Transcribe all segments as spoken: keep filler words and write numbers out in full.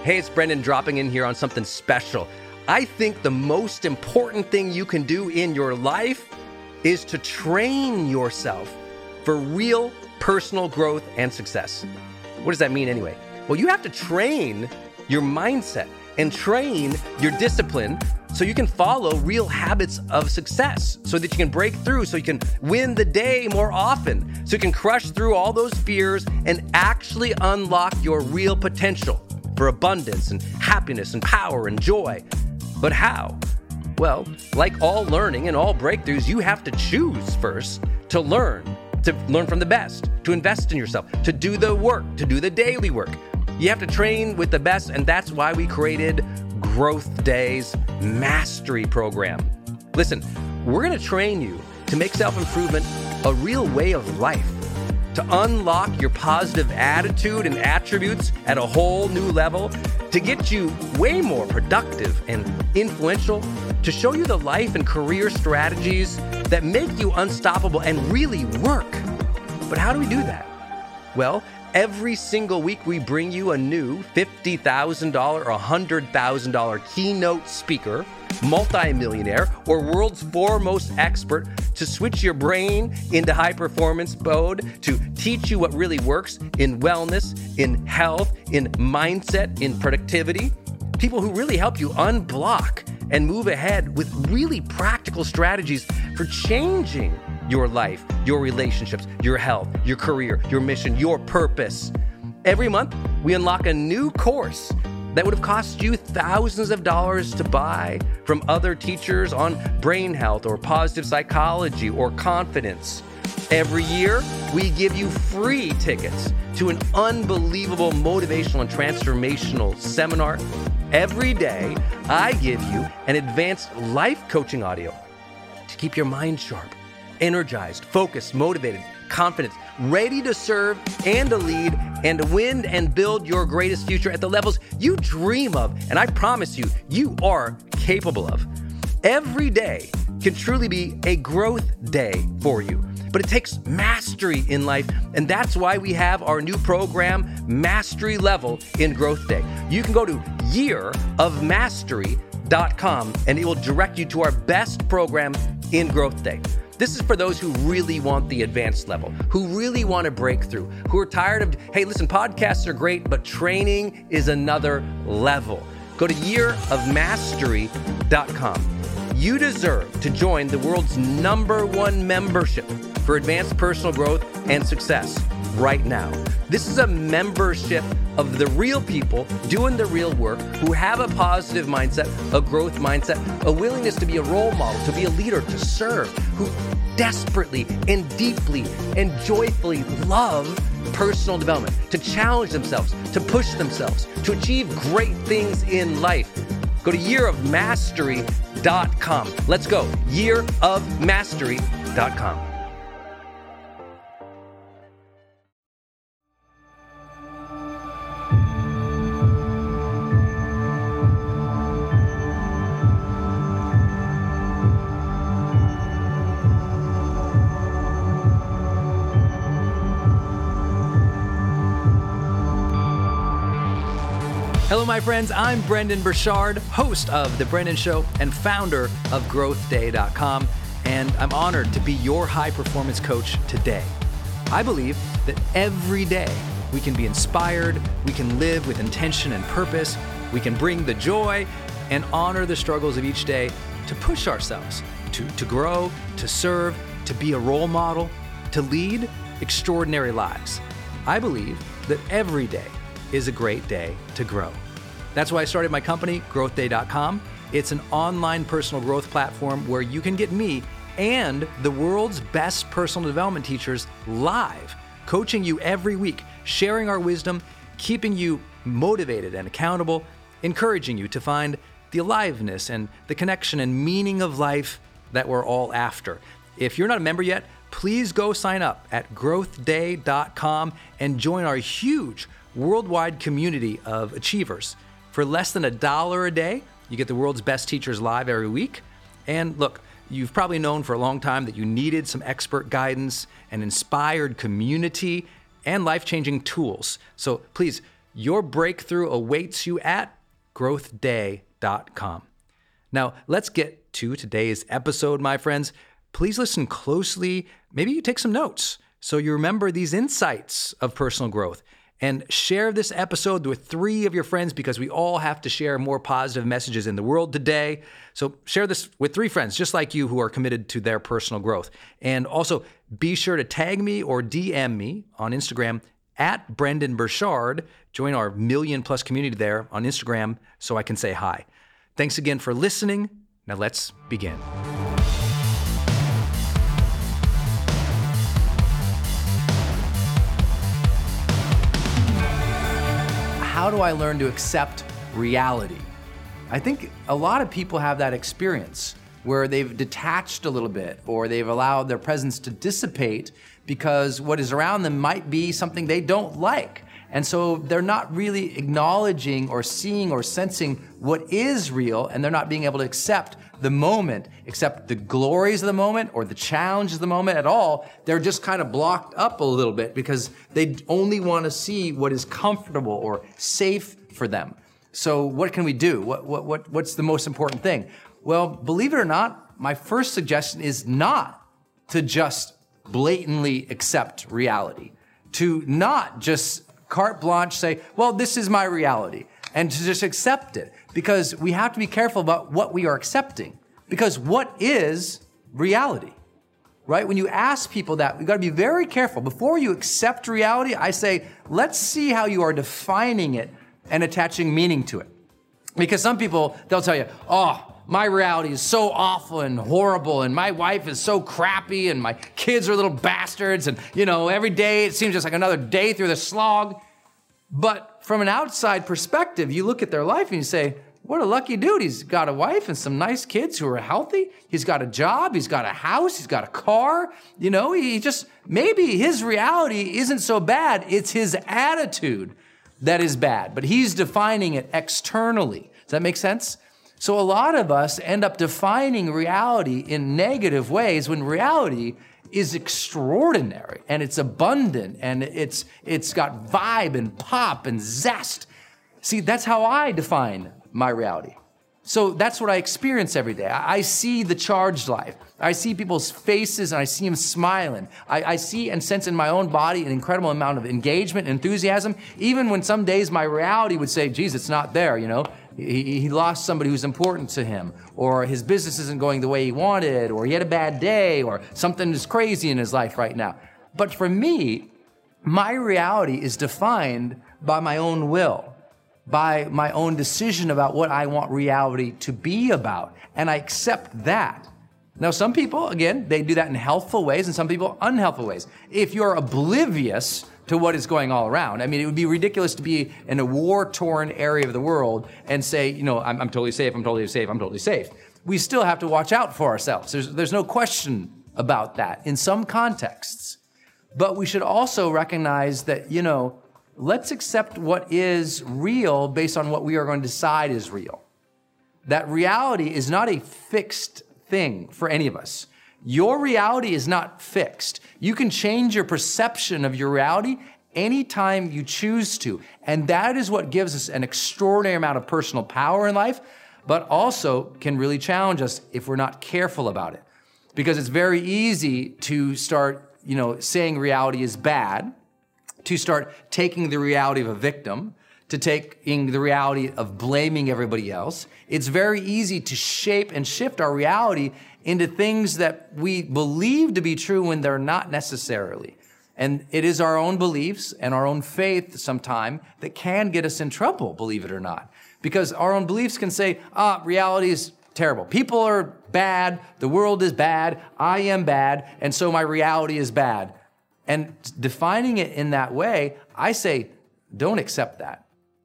Hey, it's Brendan dropping in here on something special. I think the most important thing you can do in your life is to train yourself for real personal growth and success. What does that mean anyway? Well, you have to train your mindset and train your discipline so you can follow real habits of success, so that you can break through, so you can win the day more often, so you can crush through all those fears and actually unlock your real potential for abundance and happiness and power and joy. But how? Well, like all learning and all breakthroughs, you have to choose first to learn, to learn from the best, to invest in yourself, to do the work, to do the daily work. You have to train with the best, and that's why we created Growth Day's Mastery Program. Listen, we're going to train you to make self-improvement a real way of life, to unlock your positive attitude and attributes at a whole new level, to get you way more productive and influential, to show you the life and career strategies that make you unstoppable and really work. But how do we do that? Well, every single week we bring you a new fifty thousand dollars or one hundred thousand dollars keynote speaker, multimillionaire, or world's foremost expert to switch your brain into high performance mode, to teach you what really works in wellness, in health, in mindset, in productivity. People who really help you unblock and move ahead with really practical strategies for changing your life, your relationships, your health, your career, your mission, your purpose. Every month, we unlock a new course that would have cost you thousands of dollars to buy from other teachers on brain health or positive psychology or confidence. Every year, we give you free tickets to an unbelievable motivational and transformational seminar. Every day, I give you an advanced life coaching audio to keep your mind sharp, energized, focused, motivated, confident, ready to serve and to lead and to win and build your greatest future at the levels you dream of. And I promise you, you are capable of. Every day can truly be a growth day for you, but it takes mastery in life. And that's why we have our new program, Mastery Level in Growth Day. You can go to year of mastery dot com and it will direct you to our best program in Growth Day. This is for those who really want the advanced level, who really want to break through, who are tired of, hey, listen, podcasts are great, but training is another level. Go to year of mastery dot com. You deserve to join the world's number one membership for advanced personal growth and success right now. This is a membership of the real people doing the real work, who have a positive mindset, a growth mindset, a willingness to be a role model, to be a leader, to serve, who desperately and deeply and joyfully love personal development, to challenge themselves, to push themselves, to achieve great things in life. Go to year of mastery dot com. Let's go. year of mastery dot com. Hello, my friends. I'm Brendon Burchard, host of The Brendan Show and founder of growth day dot com, and I'm honored to be your high-performance coach today. I believe that every day we can be inspired, we can live with intention and purpose, we can bring the joy and honor the struggles of each day to push ourselves, to, to grow, to serve, to be a role model, to lead extraordinary lives. I believe that every day is a great day to grow. That's why I started my company, growth day dot com. It's an online personal growth platform where you can get me and the world's best personal development teachers live, coaching you every week, sharing our wisdom, keeping you motivated and accountable, encouraging you to find the aliveness and the connection and meaning of life that we're all after. If you're not a member yet, please go sign up at growth day dot com and join our huge worldwide community of achievers. For less than a dollar a day, you get the world's best teachers live every week. And look, you've probably known for a long time that you needed some expert guidance, an inspired community, and life-changing tools. So please Your breakthrough awaits you at growth day dot com. Now, let's get to today's episode, my friends. Please listen closely. Maybe you take some notes so you remember these insights of personal growth. And share this episode with three of your friends, because we all have to share more positive messages in the world today. So share this with three friends just like you who are committed to their personal growth. And also be sure to tag me or D M me on Instagram at Brendon Burchard. Join our million plus community there on Instagram so I can say hi. Thanks again for listening. Now let's begin. How do I learn to accept reality? I think a lot of people have that experience where they've detached a little bit, or they've allowed their presence to dissipate because what is around them might be something they don't like. And so they're not really acknowledging or seeing or sensing what is real, and they're not being able to accept the moment, accept the glories of the moment or the challenges of the moment at all. They're just kind of blocked up a little bit because they only want to see what is comfortable or safe for them. So what can we do? What, what, what, what's the most important thing? Well, believe it or not, my first suggestion is not to just blatantly accept reality, to not just carte blanche say, well, this is my reality, and to just accept it, because we have to be careful about what we are accepting, because what is reality, right? When you ask people that, we've got to be very careful. Before you accept reality, I say, let's see how you are defining it and attaching meaning to it. Because some people, they'll tell you, oh, my reality is so awful and horrible, and my wife is so crappy, and my kids are little bastards, and you know, every day it seems just like another day through the slog. But from an outside perspective, you look at their life and you say, what a lucky dude. He's got a wife and some nice kids who are healthy. He's got a job. He's got a house. He's got a car. You know, he just, maybe his reality isn't so bad. It's his attitude that is bad, but he's defining it externally. Does that make sense? So a lot of us end up defining reality in negative ways when reality is extraordinary and it's abundant and it's it's got vibe and pop and zest. See, that's how I define my reality. So that's what I experience every day. I see the charged life. I see people's faces and I see them smiling. I, I see and sense in my own body an incredible amount of engagement and enthusiasm, even when some days my reality would say, geez, it's not there, you know. He, he lost somebody who's important to him, or his business isn't going the way he wanted, or he had a bad day, or something is crazy in his life right now. But for me, my reality is defined by my own will, by my own decision about what I want reality to be about. And I accept that. Now, some people, again, they do that in healthful ways, and some people unhealthful ways. If you're oblivious to what is going all around, I mean, it would be ridiculous to be in a war-torn area of the world and say, you know, I'm, I'm totally safe, I'm totally safe, I'm totally safe. We still have to watch out for ourselves. There's, there's no question about that in some contexts. But we should also recognize that, you know, let's accept what is real based on what we are going to decide is real. That reality is not a fixed thing for any of us. Your reality is not fixed. You can change your perception of your reality anytime you choose to. And that is what gives us an extraordinary amount of personal power in life, but also can really challenge us if we're not careful about it. Because it's very easy to start, you know, saying reality is bad, to start taking the reality of a victim, to taking the reality of blaming everybody else. It's very easy to shape and shift our reality into things that we believe to be true when they're not necessarily. And it is our own beliefs and our own faith sometimes that can get us in trouble, believe it or not. Because our own beliefs can say, ah, reality is terrible. People are bad. The world is bad. I am bad. And so my reality is bad. And defining it in that way, I say, don't accept that.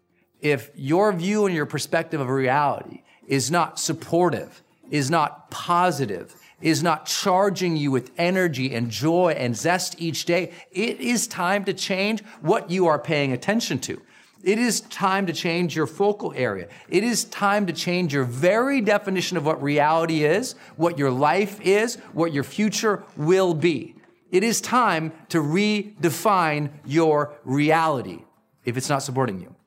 If your view and your perspective of reality is not supportive, is not positive, is not charging you with energy and joy and zest each day, it is time to change what you are paying attention to. It is time to change your focal area. It is time to change your very definition of what reality is, what your life is, what your future will be. It is time to redefine your reality if it's not supporting you.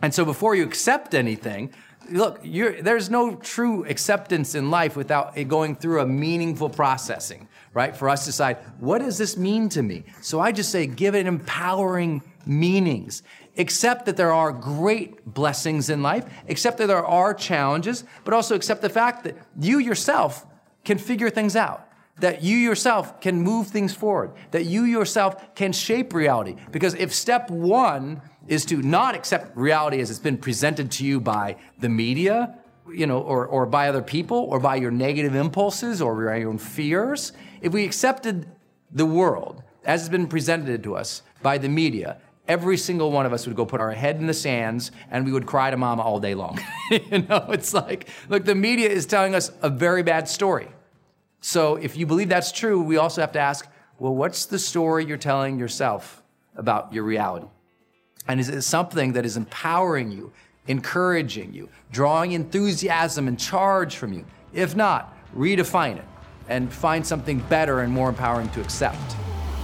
And so before you accept anything, look, you're, there's no true acceptance in life without it going through a meaningful processing, right? For us to decide, what does this mean to me? So I just say, give it empowering meanings. Accept that there are great blessings in life, accept that there are challenges, but also accept the fact that you yourself can figure things out, that you yourself can move things forward, that you yourself can shape reality. Because if step one is to not accept reality as it's been presented to you by the media, you know, or, or by other people, or by your negative impulses or your own fears, if we accepted the world as it's been presented to us by the media, every single one of us would go put our head in the sands and we would cry to mama all day long. You know, it's like, look, the media is telling us a very bad story. So if you believe that's true, we also have to ask, well, what's the story you're telling yourself about your reality? And is it something that is empowering you, encouraging you, drawing enthusiasm and charge from you? If not, redefine it and find something better and more empowering to accept.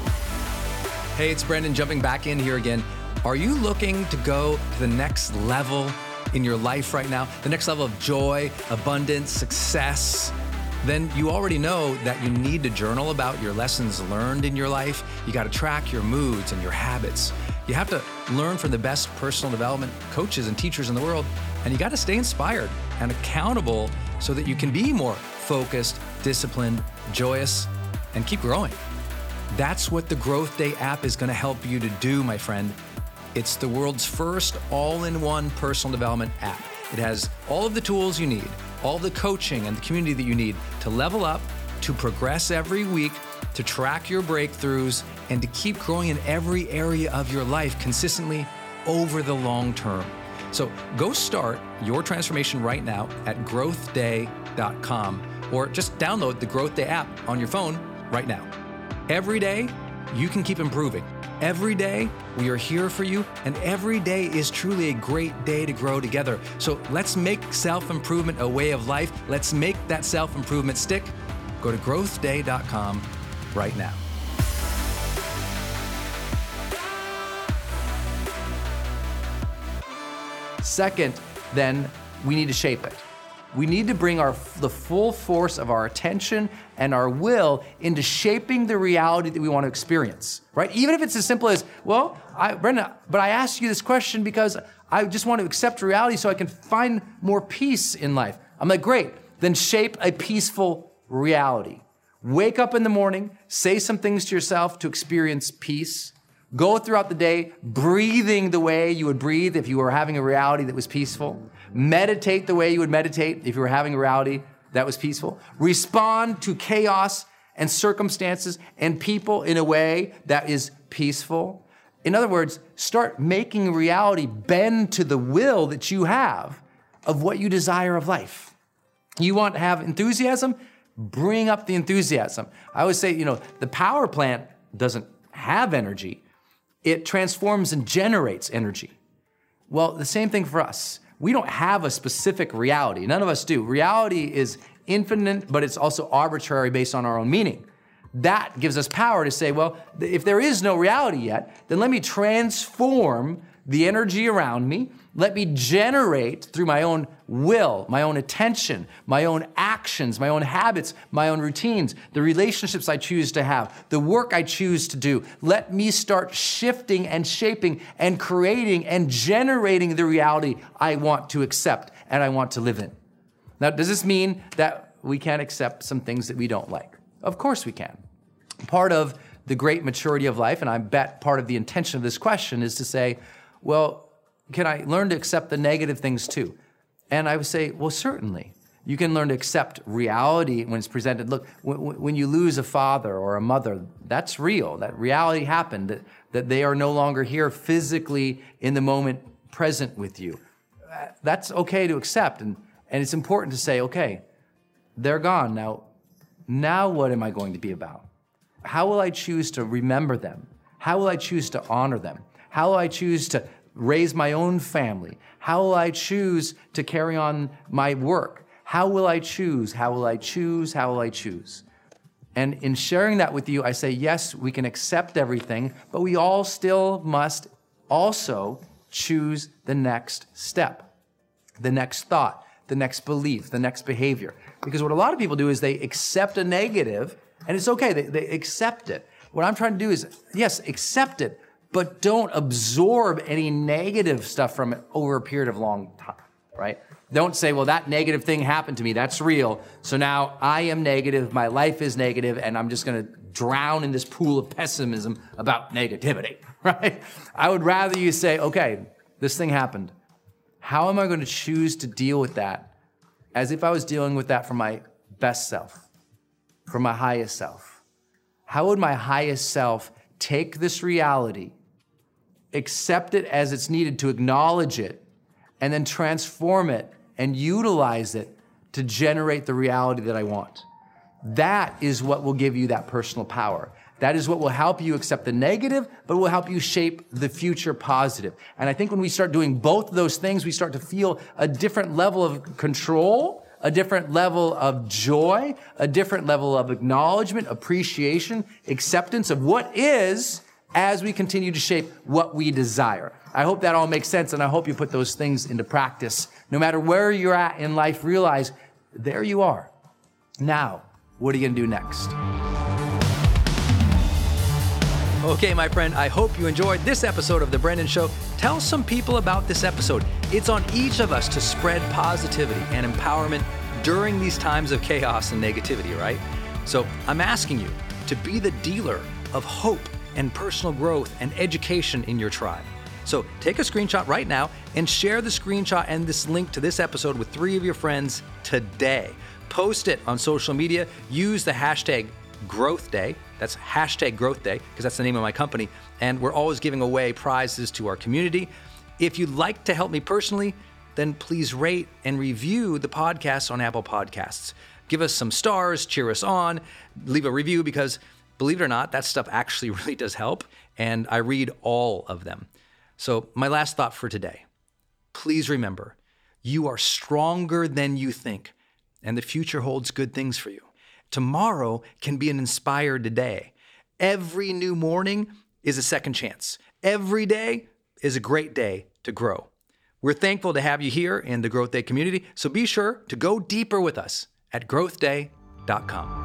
Hey, it's Brendon jumping back in here again. Are you looking to go to the next level in your life right now? The next level of joy, abundance, success? Then you already know that you need to journal about your lessons learned in your life. You got to track your moods and your habits. You have to learn from the best personal development coaches and teachers in the world, and you got to stay inspired and accountable so that you can be more focused, disciplined, joyous, and keep growing. That's what the Growth Day app is going to help you to do, my friend. It's the world's first all-in-one personal development app. It has all of the tools you need, all the coaching and the community that you need to level up, to progress every week, to track your breakthroughs, and to keep growing in every area of your life consistently over the long term. So go start your transformation right now at growth day dot com, or just download the Growth Day app on your phone right now. Every day, you can keep improving. Every day, we are here for you, and every day is truly a great day to grow together. So let's make self-improvement a way of life. Let's make that self-improvement stick. Go to growth day dot com right now. Second, then, we need to shape it. We need to bring our the full force of our attention and our will into shaping the reality that we want to experience, right? Even if it's as simple as, well, I, Brendon, but I asked you this question because I just want to accept reality so I can find more peace in life. I'm like, great, then shape a peaceful reality. Wake up in the morning, say some things to yourself to experience peace. Go throughout the day breathing the way you would breathe if you were having a reality that was peaceful. Meditate the way you would meditate if you were having a reality that was peaceful. Respond to chaos and circumstances and people in a way that is peaceful. In other words, start making reality bend to the will that you have of what you desire of life. You want to have enthusiasm? Bring up the enthusiasm. I always say, you know, the power plant doesn't have energy. It transforms and generates energy. Well, the same thing for us. We don't have a specific reality. None of us do. Reality is infinite, but it's also arbitrary based on our own meaning. That gives us power to say, well, if there is no reality yet, then let me transform the energy around me. Let me generate through my own will, my own attention, my own actions, my own habits, my own routines, the relationships I choose to have, the work I choose to do. Let me start shifting and shaping and creating and generating the reality I want to accept and I want to live in. Now, does this mean that we can't accept some things that we don't like? Of course we can. Part of the great maturity of life, and I bet part of the intention of this question is to say, well, can I learn to accept the negative things too? And I would say, well, certainly. You can learn to accept reality when it's presented. Look, when, when you lose a father or a mother, that's real. That reality happened, that, that they are no longer here physically in the moment present with you. That's okay to accept. And, and it's important to say, okay, they're gone. Now, now what am I going to be about? How will I choose to remember them? How will I choose to honor them? How will I choose to raise my own family? How will I choose to carry on my work? How will I choose? How will I choose? How will I choose? And in sharing that with you, I say, yes, we can accept everything, but we all still must also choose the next step, the next thought, the next belief, the next behavior. Because what a lot of people do is they accept a negative, and it's okay, they, they accept it. What I'm trying to do is, yes, accept it, but don't absorb any negative stuff from it over a period of long time, right? Don't say, well, that negative thing happened to me, that's real, so now I am negative, my life is negative, and I'm just gonna drown in this pool of pessimism about negativity, right? I would rather you say, okay, this thing happened. How am I gonna choose to deal with that as if I was dealing with that for my best self, for my highest self? How would my highest self take this reality, accept it as it's needed to acknowledge it, and then transform it and utilize it to generate the reality that I want? That is what will give you that personal power. That is what will help you accept the negative, but will help you shape the future positive. And I think when we start doing both of those things, we start to feel a different level of control, a different level of joy, a different level of acknowledgement, appreciation, acceptance of what is as we continue to shape what we desire. I hope that all makes sense, and I hope you put those things into practice. No matter where you're at in life, realize there you are. Now, what are you gonna do next? Okay, my friend, I hope you enjoyed this episode of The Brendon Show. Tell some people about this episode. It's on each of us to spread positivity and empowerment during these times of chaos and negativity, right? So I'm asking you to be the dealer of hope and personal growth and education in your tribe. So take a screenshot right now and share the screenshot and this link to this episode with three of your friends today. Post it on social media. Use the hashtag Growth Day. That's hashtag Growth Day, because that's the name of my company. And we're always giving away prizes to our community. If you'd like to help me personally, then please rate and review the podcast on Apple Podcasts. Give us some stars, cheer us on, leave a review, because believe it or not, that stuff actually really does help. And I read all of them. So my last thought for today, please remember, you are stronger than you think, and the future holds good things for you. Tomorrow can be an inspired day. Every new morning is a second chance. Every day is a great day to grow. We're thankful to have you here in the Growth Day community, so be sure to go deeper with us at growth day dot com.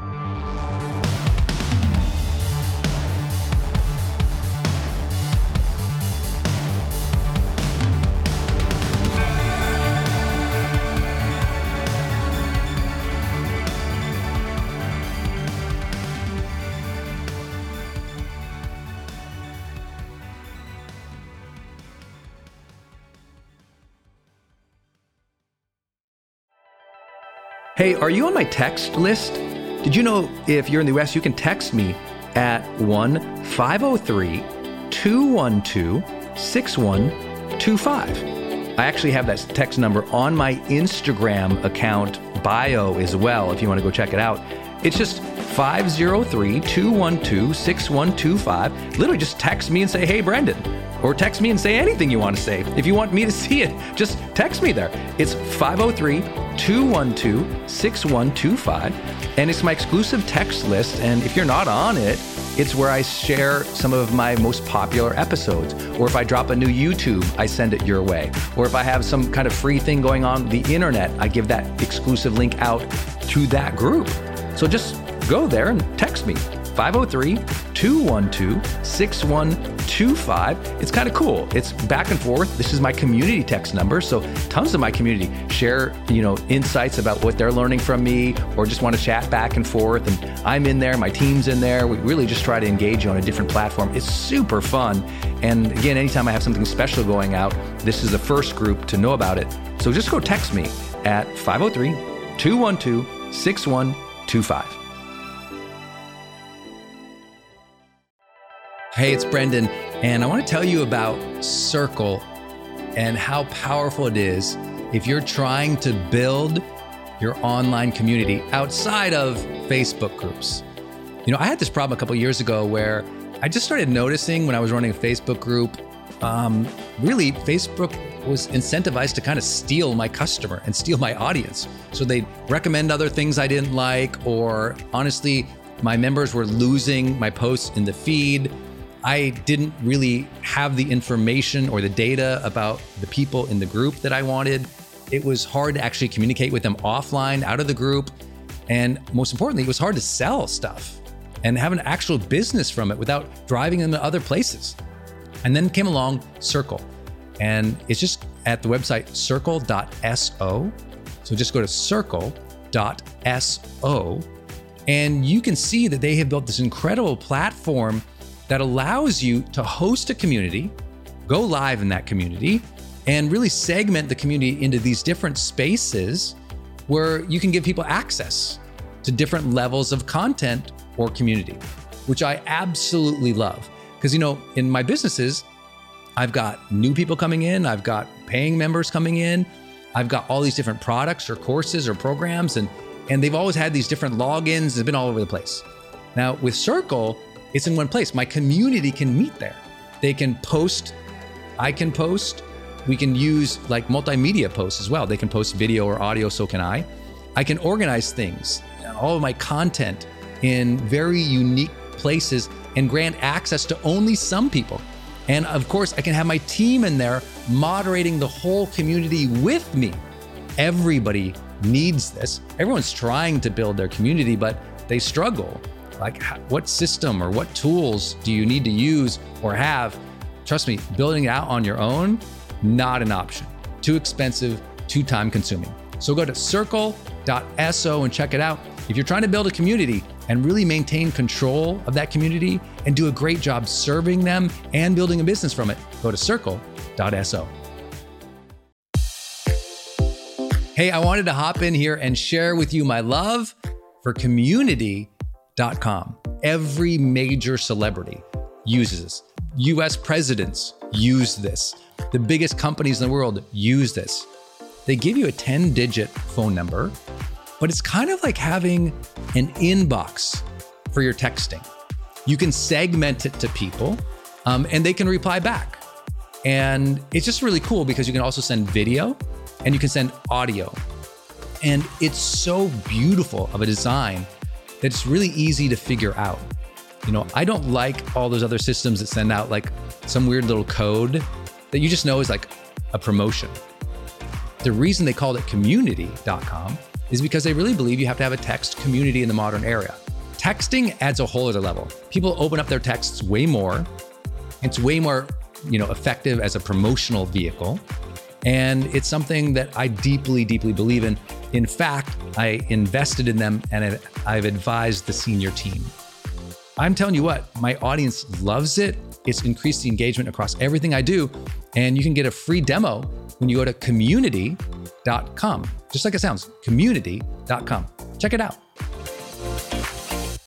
Hey, are you on my text list? Did you know if you're in the U S, you can text me at one five oh three, two one two, six one two five. I actually have that text number on my Instagram account bio as well, if you want to go check it out. It's just five oh three, two one two, six one two five. Literally just text me and say, hey, Brendon. Or text me and say anything you want to say. If you want me to see it, just text me there. It's five oh three, two one two, six one two five. And it's my exclusive text list. And if you're not on it, it's where I share some of my most popular episodes. Or if I drop a new YouTube, I send it your way. Or if I have some kind of free thing going on the internet, I give that exclusive link out to that group. So just go there and text me. five oh three, two one two, six one two five. It's kind of cool. It's back and forth. This is my community text number. So tons of my community share, you know, insights about what they're learning from me, or just want to chat back and forth. And I'm in there, my team's in there. We really just try to engage you on a different platform. It's super fun. And again, anytime I have something special going out, this is the first group to know about it. So just go text me at five oh three, two one two, six one two five. Hey, it's Brendon, and I want to tell you about Circle and how powerful it is if you're trying to build your online community outside of Facebook groups. You know, I had this problem a couple years ago where I just started noticing when I was running a Facebook group, um, really Facebook was incentivized to kind of steal my customer and steal my audience. So they'd recommend other things I didn't like, or honestly, my members were losing my posts in the feed. I didn't really have the information or the data about the people in the group that I wanted. It was hard to actually communicate with them offline, out of the group. And most importantly, it was hard to sell stuff and have an actual business from it without driving them to other places. And then came along Circle. And it's just at the website circle dot so. So just go to circle dot so. And you can see that they have built this incredible platform that allows you to host a community, go live in that community, and really segment the community into these different spaces where you can give people access to different levels of content or community, which I absolutely love. Because, you know, in my businesses, I've got new people coming in, I've got paying members coming in, I've got all these different products or courses or programs, and, and they've always had these different logins, they've been all over the place. Now with Circle, it's in one place. My community can meet there. They can post, I can post, we can use like multimedia posts as well. They can post video or audio, so can I. I can organize things, all of my content in very unique places and grant access to only some people. And of course, I can have my team in there moderating the whole community with me. Everybody needs this. Everyone's trying to build their community, but they struggle. Like, what system or what tools do you need to use or have? Trust me, building it out on your own, not an option. Too expensive, too time consuming. So go to circle dot so and check it out. If you're trying to build a community and really maintain control of that community and do a great job serving them and building a business from it, go to circle dot so. Hey, I wanted to hop in here and share with you my love for community dot com. Every major celebrity uses this. U S presidents use this. The biggest companies in the world use this. They give you a ten digit phone number, but it's kind of like having an inbox for your texting. You can segment it to people um, and they can reply back. And it's just really cool because you can also send video and you can send audio. And it's so beautiful of a design that it's really easy to figure out. You know, I don't like all those other systems that send out like some weird little code that you just know is like a promotion. The reason they called it community dot com is because they really believe you have to have a text community in the modern era. Texting adds a whole other level. People open up their texts way more. It's way more, you know, effective as a promotional vehicle. And it's something that I deeply, deeply believe in. In fact, I invested in them and I've advised the senior team. I'm telling you what, my audience loves it. It's increased the engagement across everything I do. And you can get a free demo when you go to community dot com. Just like it sounds, community dot com. Check it out.